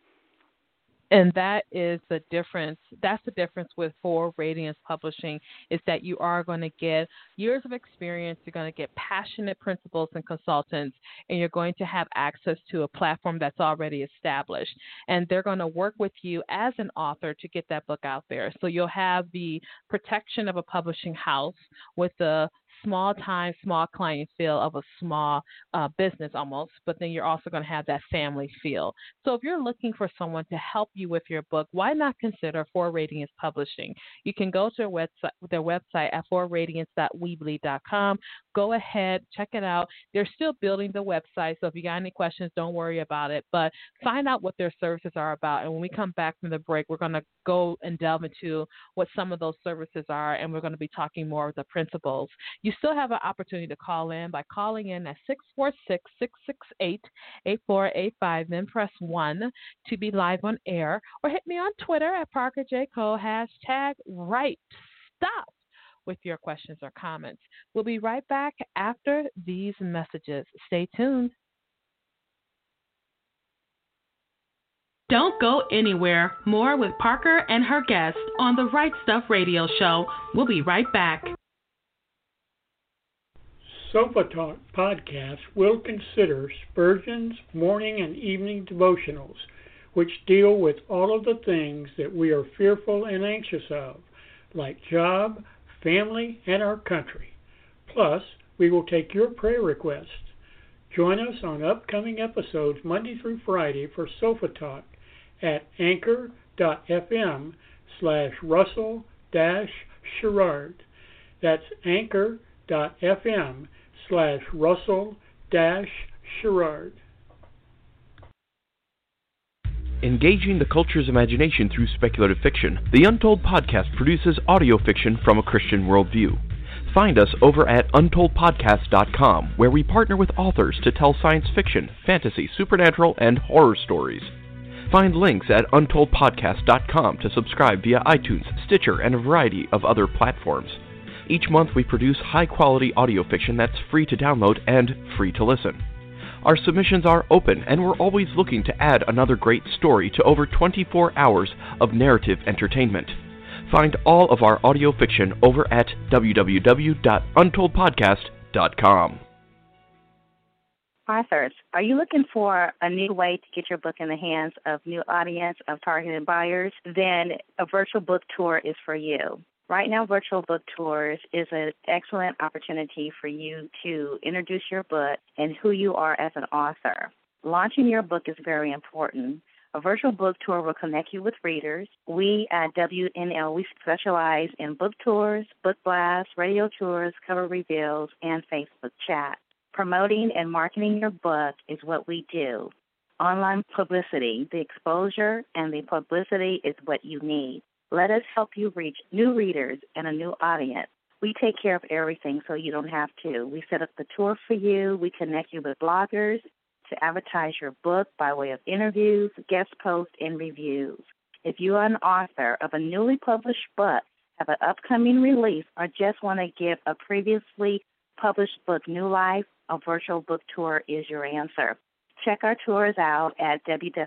And that is the difference. That's the difference with For Radiance Publishing, is that you are going to get years of experience. You're going to get passionate principals and consultants, and you're going to have access to a platform that's already established. And they're going to work with you as an author to get that book out there. So you'll have the protection of a publishing house with the small client feel of a small business almost, but then you're also going to have that family feel. So if you're looking for someone to help you with your book, why not consider For Radiance Publishing? You can go to their website at forradiance.weebly.com. Go ahead, check it out. They're still building the website, so if you got any questions, don't worry about it, but find out what their services are about. And when we come back from the break, we're going to go and delve into what some of those services are, and we're going to be talking more with the principals. You You still have an opportunity to call in by calling in at 646-668-8485, then press 1 to be live on air, or hit me on Twitter at Parker J. Cole, hashtag Right Stuff, with your questions or comments. We'll be right back after these messages. Stay tuned. Don't go anywhere. More with Parker and her guest on the Right Stuff Radio Show. We'll be right back. Sofa Talk podcast will consider Spurgeon's morning and evening devotionals, which deal with all of the things that we are fearful and anxious of, like job, family, and our country. Plus, we will take your prayer requests. Join us on upcoming episodes Monday through Friday for Sofa Talk at anchor.fm/Russell-Sherrard. That's anchor.fm/Russell-Sherrard. Engaging the culture's imagination through speculative fiction, the Untold Podcast produces audio fiction from a Christian worldview. Find us over at untoldpodcast.com, where we partner with authors to tell science fiction, fantasy, supernatural, and horror stories. Find links at untoldpodcast.com to subscribe via iTunes, Stitcher, and a variety of other platforms. Each month we produce high-quality audio fiction that's free to download and free to listen. Our submissions are open, and we're always looking to add another great story to over 24 hours of narrative entertainment. Find all of our audio fiction over at www.untoldpodcast.com. Authors, are you looking for a new way to get your book in the hands of new audience of targeted buyers? Then a virtual book tour is for you. Right now, virtual book tours is an excellent opportunity for you to introduce your book and who you are as an author. Launching your book is very important. A virtual book tour will connect you with readers. We at WNL, we specialize in book tours, book blasts, radio tours, cover reveals, and Facebook chat. Promoting and marketing your book is what we do. Online publicity, the exposure and the publicity is what you need. Let us help you reach new readers and a new audience. We take care of everything so you don't have to. We set up the tour for you. We connect you with bloggers to advertise your book by way of interviews, guest posts, and reviews. If you are an author of a newly published book, have an upcoming release, or just want to give a previously published book new life, a virtual book tour is your answer. Check our tours out at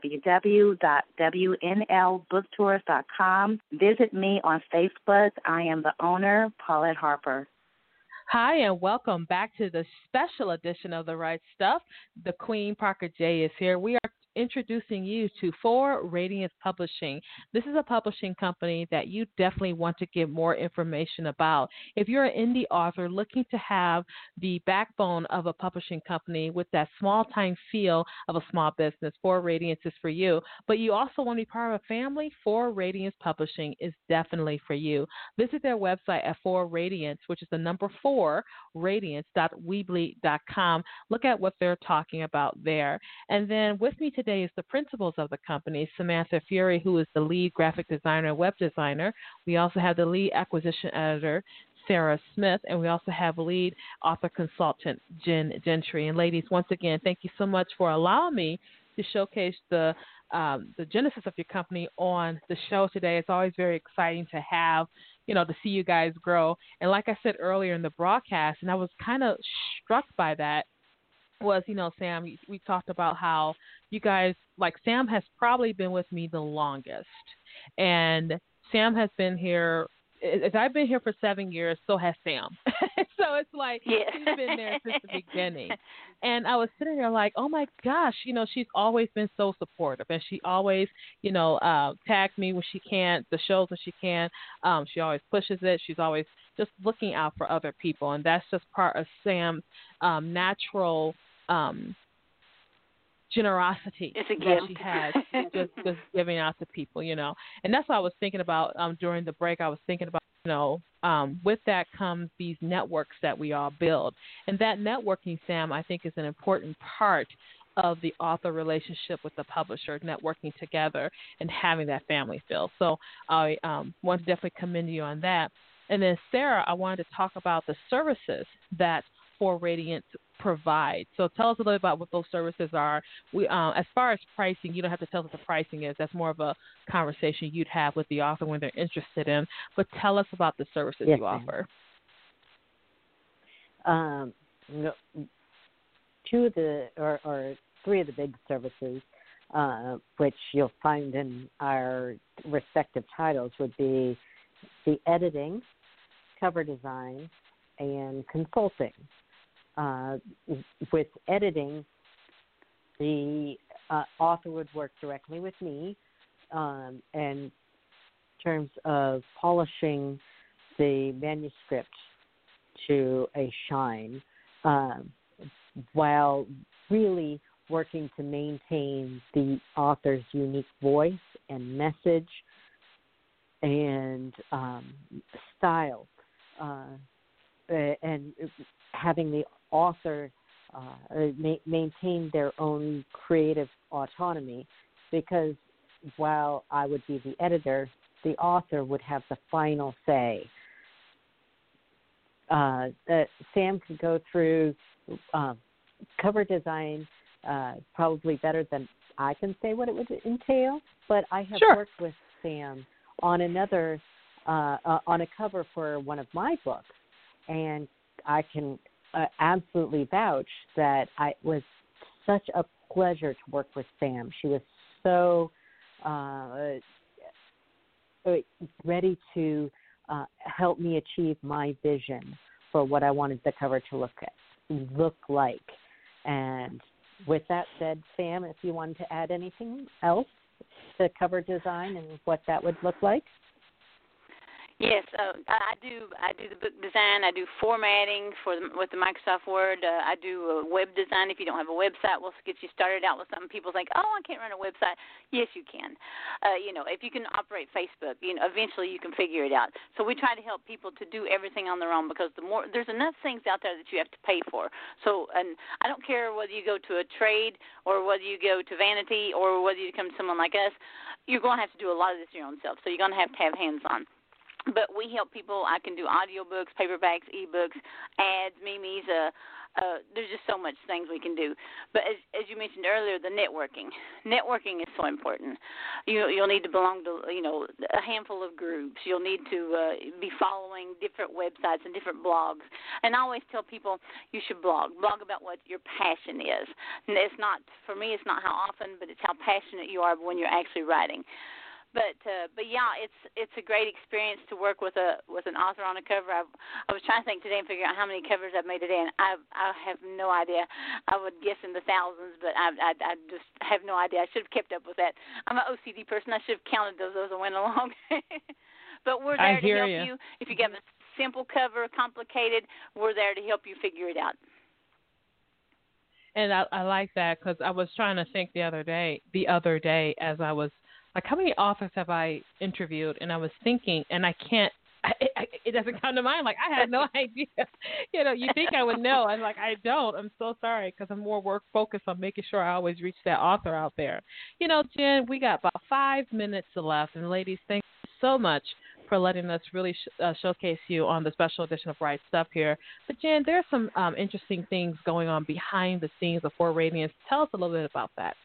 www.wnlbooktours.com. Visit me on Facebook. I am the owner, Paulette Harper. Hi, and welcome back to the special edition of The Right Stuff. The Queen, Parker J, is here. We are introducing you to For Radiance Publishing. This is a publishing company that you definitely want to get more information about. If you're an indie author looking to have the backbone of a publishing company with that small-time feel of a small business, For Radiance is for you. But you also want to be part of a family, For Radiance Publishing is definitely for you. Visit their website at For Radiance, which is the number 4, radiance.weebly.com. Look at what they're talking about there. And then with me today is the principals of the company, Samantha Fury, who is the lead graphic designer and web designer. We also have the lead acquisition editor, Sarah Smith, and we also have lead author consultant, Jen Gentry. And ladies, once again, thank you so much for allowing me to showcase the genesis of your company on the show today. It's always very exciting to have, to see you guys grow. And like I said earlier in the broadcast, and I was kind of struck by that, was, Sam, we talked about how you guys, like Sam has probably been with me the longest. And Sam has been here, as I've been here for 7 years, so has Sam. So it's like He's been there since the beginning. And I was sitting there like, oh my gosh, she's always been so supportive. And she always, tagged me when she can, the shows when she can. She always pushes it. She's always just looking out for other people. And that's just part of Sam's natural generosity that she has, just giving out to people, And that's what I was thinking about during the break. I was thinking about, with that comes these networks that we all build. And that networking, Sam, I think is an important part of the author relationship with the publisher, networking together and having that family feel. So I want to definitely commend you on that. And then, Sarah, I wanted to talk about the services that For Radiance provide. So tell us a little about what those services are. We, as far as pricing, you don't have to tell us what the pricing is. That's more of a conversation you'd have with the author when they're interested in. But tell us about the services you offer. Two of the, or three of the big services, which you'll find in our respective titles, would be the editing, cover design, and consulting. With editing, the author would work directly with me in terms of polishing the manuscript to a shine, while really working to maintain the author's unique voice and message and style, and having the author maintain their own creative autonomy, because while I would be the editor, the author would have the final say. Sam could go through cover design probably better than I can say what it would entail, but I have worked with Sam on another on a cover for one of my books, and I can absolutely vouch that it was such a pleasure to work with Sam. She was so ready to help me achieve my vision for what I wanted the cover to look like. And with that said, Sam, if you wanted to add anything else to cover design and what that would look like. Yes, I do the book design. I do formatting with the Microsoft Word. I do web design. If you don't have a website, we'll get you started out with something. People think, oh, I can't run a website. Yes, you can. If you can operate Facebook, eventually you can figure it out. So we try to help people to do everything on their own, because there's enough things out there that you have to pay for. So, and I don't care whether you go to a trade or whether you go to Vanity or whether you come to someone like us, you're going to have to do a lot of this your own self. So you're going to have hands-on. But we help people. I can do audiobooks, paperbacks, ebooks, ads, memes. There's just so much things we can do. But as you mentioned earlier, the networking. Networking is so important. You'll need to belong to a handful of groups. You'll need to be following different websites and different blogs. And I always tell people you should blog about what your passion is. And it's not, for me, it's not how often, but it's how passionate you are when you're actually writing. But yeah, it's a great experience to work with an author on a cover. I was trying to think today and figure out how many covers I've made today, and I have no idea. I would guess in the thousands, but I just have no idea. I should have kept up with that. I'm an OCD person. I should have counted those as I went along. But we're there to help you. If you get a simple cover, complicated, we're there to help you figure it out. And I like that, because I was trying to think the other day as I was, like, how many authors have I interviewed? And I was thinking, and I can't, it doesn't come to mind. Like, I had no idea. You think I would know. I'm like, I don't. I'm so sorry, because I'm more focused on making sure I always reach that author out there. Jen, we got about 5 minutes left. And ladies, thank you so much for letting us really showcase you on the special edition of Right Stuff here. But Jen, there's some interesting things going on behind the scenes of For Radiance. Tell us a little bit about that.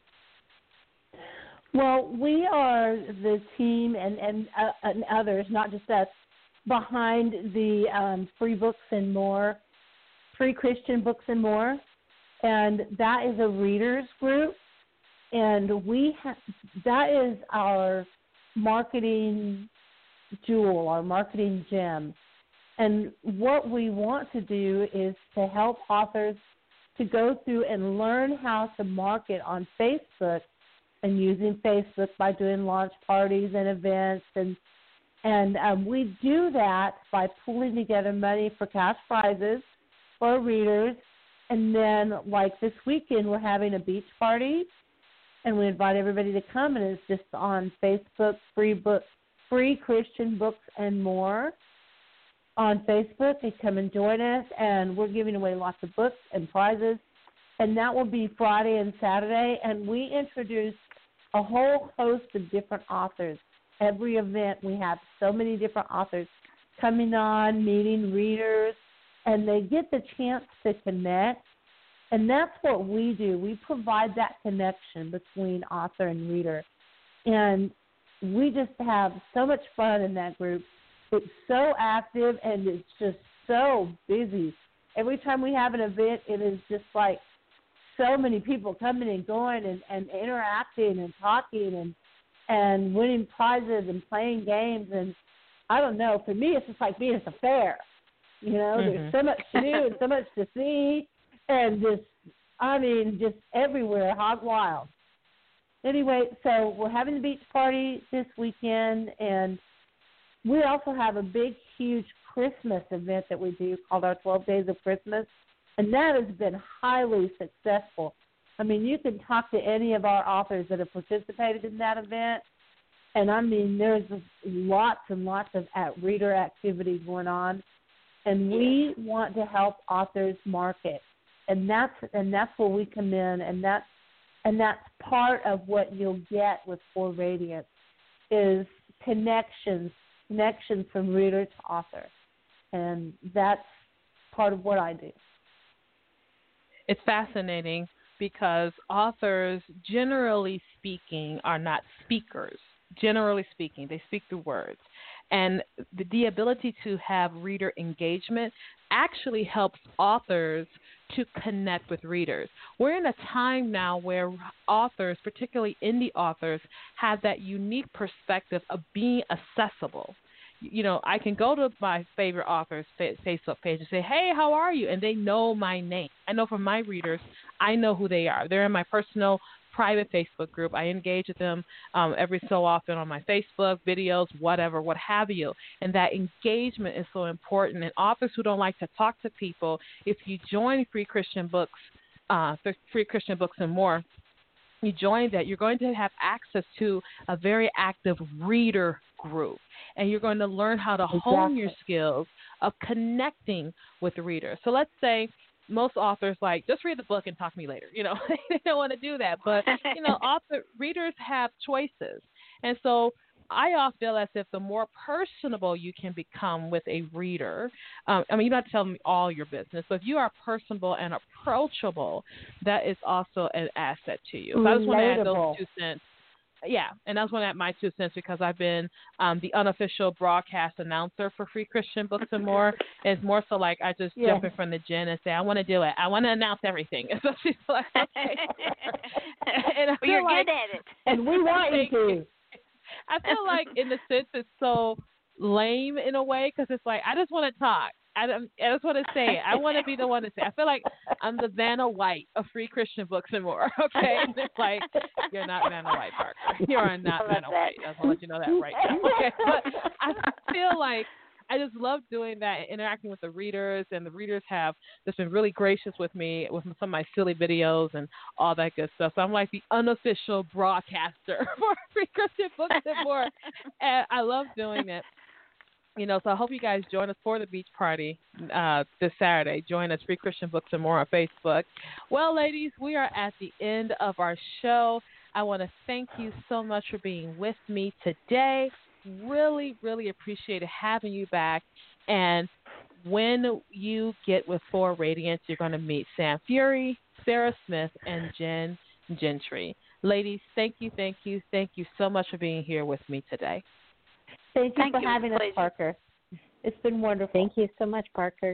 Well, we are the team and others, not just us, behind the Free Books and More, Free Christian Books and More, and that is a readers group, and that is our marketing jewel, our marketing gem. And what we want to do is to help authors to go through and learn how to market on Facebook, and using Facebook by doing launch parties and events, and we do that by pulling together money for cash prizes for readers, and then like this weekend we're having a beach party, and we invite everybody to come, and it's just on Facebook, Free Christian Books and More on Facebook. They come and join us, and we're giving away lots of books and prizes, and that will be Friday and Saturday, and we introduce a whole host of different authors. Every event we have so many different authors coming on, meeting readers, and they get the chance to connect. And that's what we do. We provide that connection between author and reader. And we just have so much fun in that group. It's so active and it's just so busy. Every time we have an event, it is just like so many people coming and going and interacting and talking and winning prizes and playing games. And I don't know, for me, it's just like being at the fair. You know, there's so much to do and so much to see and just everywhere, hog wild. Anyway, so we're having the beach party this weekend, and we also have a big, huge Christmas event that we do called our 12 Days of Christmas, and that has been highly successful. I mean, you can talk to any of our authors that have participated in that event, and I mean, there's lots and lots of reader activity going on, and we want to help authors market, and that's where we come in, and that's part of what you'll get with For Radiance is connections from reader to author, and that's part of what I do. It's fascinating because authors, generally speaking, are not speakers. Generally speaking, they speak through words. And the ability to have reader engagement actually helps authors to connect with readers. We're in a time now where authors, particularly indie authors, have that unique perspective of being accessible. You know, I can go to my favorite author's Facebook page and say, hey, how are you? And they know my name. I know from my readers, I know who they are. They're in my personal private Facebook group. I engage with them every so often on my Facebook, videos, whatever, what have you. And that engagement is so important. And authors who don't like to talk to people, if you join Free Christian Books and More, you join that, you're going to have access to a very active reader group. And you're going to learn how to hone your skills of connecting with the reader. So let's say most authors just read the book and talk to me later. You know, they don't want to do that. But, you know, readers have choices. And so I often feel as if the more personable you can become with a reader, I mean, you don't have to tell them all your business, but if you are personable and approachable, that is also an asset to you. So I just want to add those 2 cents. Yeah, and I just want to add my 2 cents because I've been the unofficial broadcast announcer for Free Christian Books and More. It's more so like I just jump in front of Jen and say, I want to do it. I want to announce everything. And so she's like, okay. And you're good at it. And we want you to. I feel like in a sense it's so lame in a way because it's like I just want to talk. I just want to say it. I want to be the one to say it. I feel like I'm the Vanna White of Free Christian Books and More, okay? And it's like, you're not Vanna White, Parker. You are not Vanna White. I just want to let you know that right now, okay? But I feel like I just love doing that and interacting with the readers, and the readers have just been really gracious with me with some of my silly videos and all that good stuff. So I'm like the unofficial broadcaster for Free Christian Books and More, and I love doing it. You know, so I hope you guys join us for the beach party this Saturday. Join us, Free Christian Books and More on Facebook. Well, ladies, we are at the end of our show. I want to thank you so much for being with me today. Really, really appreciated having you back. And when you get with For Radiance, you're going to meet Sam Fury, Sarah Smith, and Jen Gentry. Ladies, thank you so much for being here with me today. Thank you for having us, Parker. It's been wonderful. Thank you so much, Parker.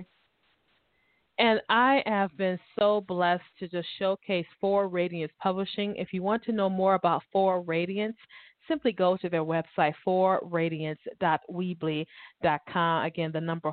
And I have been so blessed to just showcase For Radiance Publishing. If you want to know more about For Radiance, simply go to their website, forradiance.weebly.com. Again, the number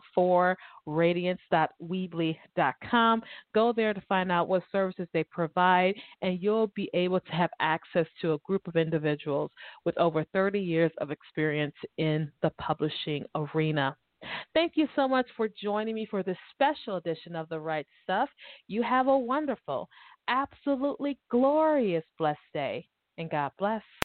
4radiance.weebly.com. Go there to find out what services they provide, and you'll be able to have access to a group of individuals with over 30 years of experience in the publishing arena. Thank you so much for joining me for this special edition of The Right Stuff. You have a wonderful, absolutely glorious, blessed day, and God bless.